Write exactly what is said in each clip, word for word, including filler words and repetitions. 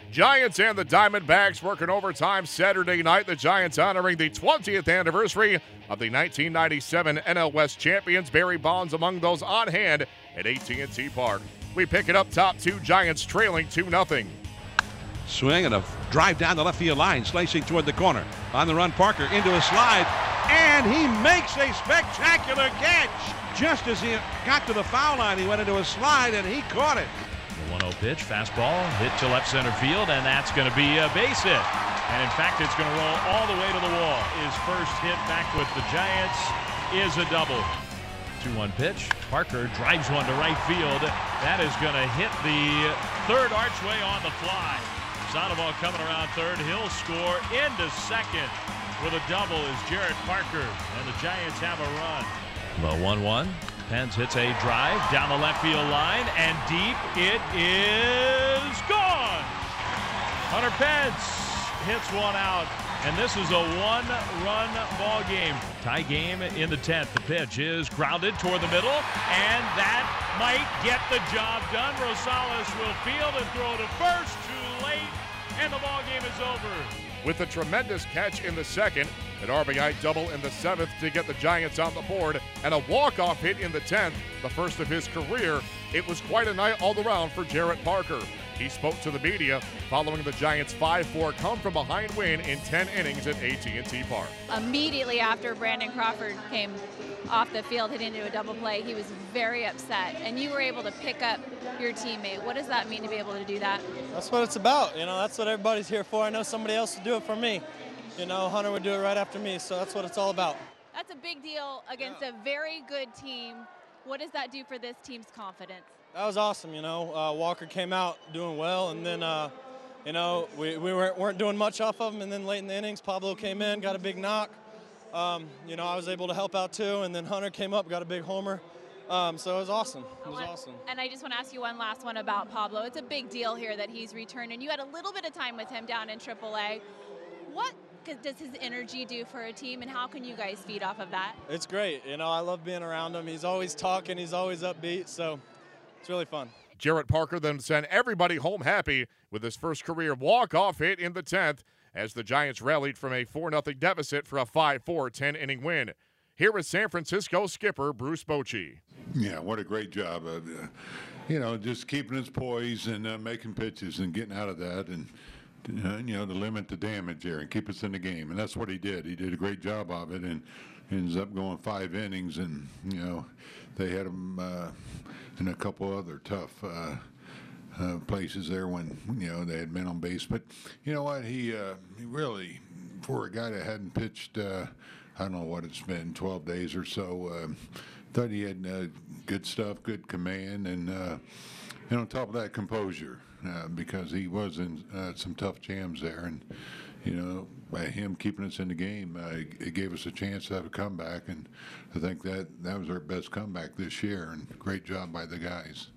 Giants and the Diamondbacks working overtime Saturday night. The Giants honoring the twentieth anniversary of the nineteen ninety-seven N L West champions. Barry Bonds among those on hand at A T and T Park. We pick it up top two, Giants trailing two nothing. Swing and a drive down the left field line, slicing toward the corner. On the run, Parker into a slide, and he makes a spectacular catch. Just as he got to the foul line, he went into a slide, and he caught it. The one oh pitch, fastball, hit to left center field, and that's going to be a base hit. And in fact, it's going to roll all the way to the wall. His first hit back with the Giants is a double. two one pitch, Parker drives one to right field. That is going to hit the third archway on the fly. Sandoval coming around third. He'll score into second with a double is Jarrett Parker, and the Giants have a run. The one one. Pence hits a drive down the left field line, and deep it is gone. Hunter Pence hits one out, and this is a one-run ball game. Tie game in the tenth. The pitch is grounded toward the middle, and that might get the job done. Rosales will field and throw to first. Too late, and the ball game is over. With a tremendous catch in the second, an R B I double in the seventh to get the Giants on the board, and a walk-off hit in the tenth, the first of his career. It was quite a night all around for Jarrett Parker. He spoke to the media following the Giants' five four come-from-behind win in ten innings at A T and T Park. Immediately after Brandon Crawford came off the field, hit into a double play, he was very upset, and you were able to pick up your teammate. What does that mean to be able to do that? That's what it's about. You know, that's what everybody's here for. I know somebody else would do it for me. You know, Hunter would do it right after me, so that's what it's all about. That's a big deal against yeah. a very good team. What does that do for this team's confidence? That was awesome, you know. Uh, Walker came out doing well, and then, uh, you know, we, we weren't, weren't doing much off of him, and then late in the innings, Pablo came in, got a big knock. Um, you know, I was able to help out too, and then Hunter came up, got a big homer. Um, so it was awesome. It was awesome. And I just want to ask you one last one about Pablo. It's a big deal here that he's returned, and you had a little bit of time with him down in triple A. What does his energy do for a team, and how can you guys feed off of that? It's great. You know, I love being around him. He's always talking. He's always upbeat, so it's really fun. Jarrett Parker then sent everybody home happy with his first career walk-off hit in the tenth as the Giants rallied from a four nothing deficit for a five four ten-inning win. Here is San Francisco skipper Bruce Bochy. Yeah, what a great job of, uh, you know, just keeping his poise and uh, making pitches and getting out of that and, uh, you know, to limit the damage there and keep us in the game. And that's what he did. He did a great job of it and ends up going five innings. And, you know, they had him uh, in a couple other tough uh, uh, places there when, you know, they had men on base. But, you know what, he, uh, he really, for a guy that hadn't pitched, uh, I don't know what it's been, twelve days or so, uh, thought he had uh, good stuff, good command, and, uh, and on top of that, composure, uh, because he was in uh, some tough jams there. And, you know, by him keeping us in the game, uh, it gave us a chance to have a comeback, and I think that, that was our best comeback this year, and great job by the guys.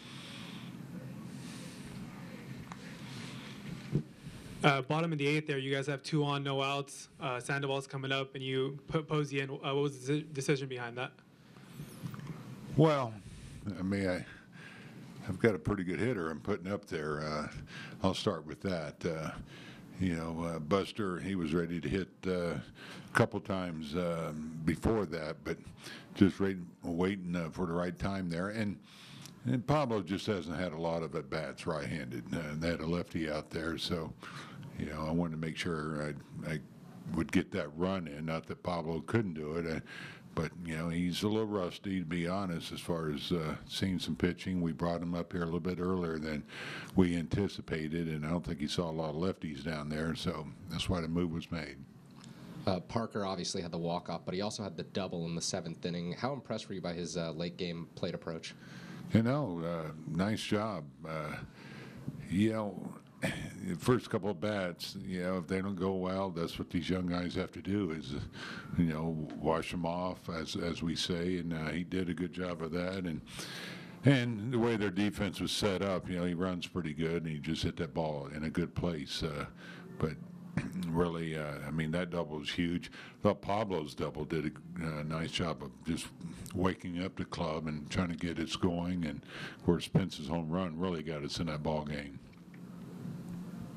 Uh, bottom of the eighth there, you guys have two on, no outs. Uh, Sandoval's coming up, and you put Posey in. Uh, what was the decision behind that? Well, I mean, I, I've got a pretty good hitter I'm putting up there. Uh, I'll start with that. Uh, you know, uh, Buster, he was ready to hit uh, a couple times uh, before that, but just waiting, waiting uh, for the right time there. And And Pablo just hasn't had a lot of at-bats right-handed. Uh, they had a lefty out there, so, you know, I wanted to make sure I, I would get that run in. Not that Pablo couldn't do it, uh, but, you know, he's a little rusty, to be honest, as far as uh, seeing some pitching. We brought him up here a little bit earlier than we anticipated, and I don't think he saw a lot of lefties down there, so that's why the move was made. Uh, Parker obviously had the walk-off, but he also had the double in the seventh inning. How impressed were you by his uh, late-game plate approach? You know, uh, nice job. Uh, you know, the first couple of bats, you know, if they don't go well, that's what these young guys have to do is, uh, you know, wash them off, as as we say, and uh, he did a good job of that. And and the way their defense was set up, you know, he runs pretty good, and he just hit that ball in a good place. Uh, but really, uh, I mean, that double was huge. I thought Pablo's double did a uh, nice job of just waking up the club and trying to get us going. And, of course, Pence's home run really got us in that ball game.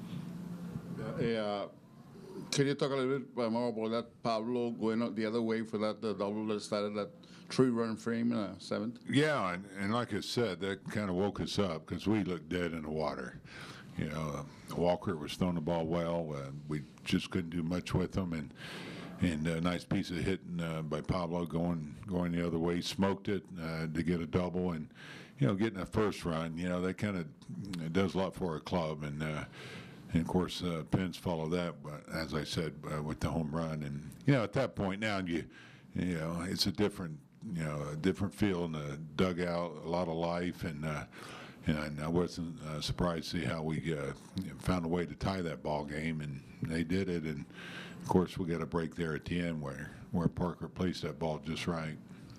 Yeah. Can you talk a little bit more about that Pablo going out the other way for that uh, double that started that three-run frame in the seventh? Yeah, and, and like I said, that kind of woke us up because we looked dead in the water. You know, uh, Walker was throwing the ball well. Uh, we just couldn't do much with him, and and a nice piece of hitting uh, by Pablo going going the other way, smoked it uh, to get a double, and you know, getting a first run. You know, that kind of does a lot for a club, and. Uh, And, of course, uh, Pence followed that, but as I said, uh, with the home run. And, you know, at that point now, you you know, it's a different, you know, a different feel in the dugout, a lot of life. And, uh, and I wasn't uh, surprised to see how we uh, found a way to tie that ball game, and they did it. And, of course, we got a break there at the end where, where Parker placed that ball just right.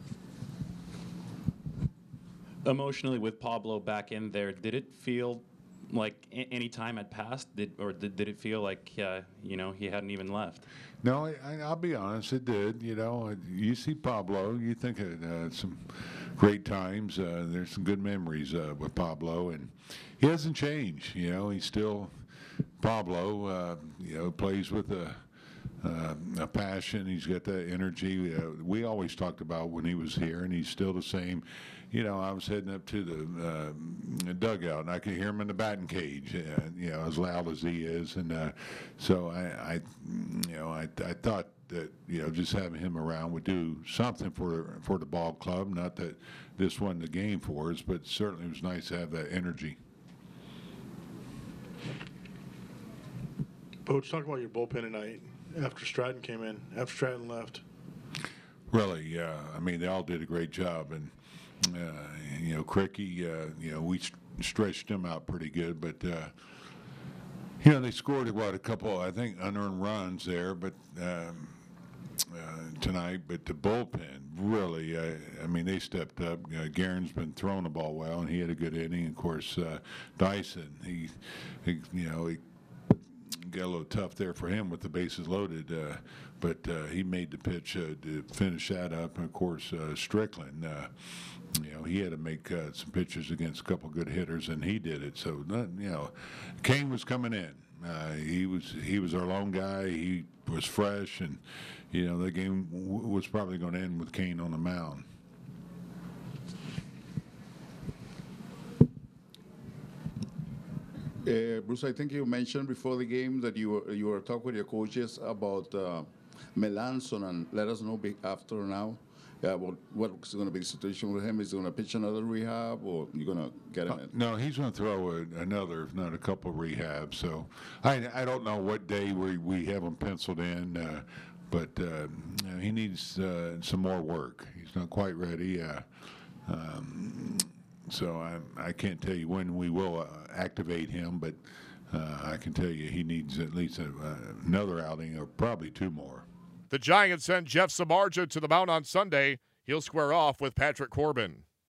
Emotionally, with Pablo back in there, did it feel like a- any time had passed, did, or did, did it feel like uh, you know, he hadn't even left? No, I, I'll be honest, it did. You know, you see Pablo, you think of uh, some great times. Uh, there's some good memories uh, with Pablo, and he hasn't changed. You know, he's still Pablo. Uh, you know, plays with a, uh, a passion. He's got that energy. Uh, we always talked about when he was here, and he's still the same. You know, I was heading up to the uh, dugout, and I could hear him in the batting cage. Uh, you know, as loud as he is, and uh, so I, I, you know, I, I thought that you know just having him around would do something for for the ball club. Not that this wasn't the game for us, but certainly it was nice to have that energy. Coach, talk about your bullpen tonight after Stratton came in, after Stratton left. Really, yeah. I mean, they all did a great job, and. Uh, you know, Cricky, uh, you know, we st- stretched him out pretty good, but, uh, you know, they scored, what, a couple, I think, unearned runs there, but um, uh, tonight, but the bullpen, really, uh, I mean, they stepped up. Uh, Guerin's been throwing the ball well, and he had a good inning. Of course, uh, Dyson, he, he, you know, he got a little tough there for him with the bases loaded, uh, but uh, he made the pitch uh, to finish that up. And, of course, uh, Strickland, uh, you know, he had to make uh, some pitches against a couple good hitters, and he did it. So, you know, Kane was coming in. Uh, he was he was our lone guy. He was fresh, and, you know, the game w- was probably going to end with Kane on the mound. Uh, Bruce, I think you mentioned before the game that you were, you were talking with your coaches about uh, Melanson, and let us know be after now. Yeah, well, what's going to be the situation with him? Is he going to pitch another rehab, or you going to get him Uh, in? no, he's going to throw a, another, if not a couple of rehabs. So I, I don't know what day we, we have him penciled in, uh, but uh, he needs uh, some more work. He's not quite ready. Uh, um, so I, I can't tell you when we will uh, activate him, but uh, I can tell you he needs at least a, uh, another outing or probably two more. The Giants send Jeff Samardzija to the mound on Sunday. He'll square off with Patrick Corbin.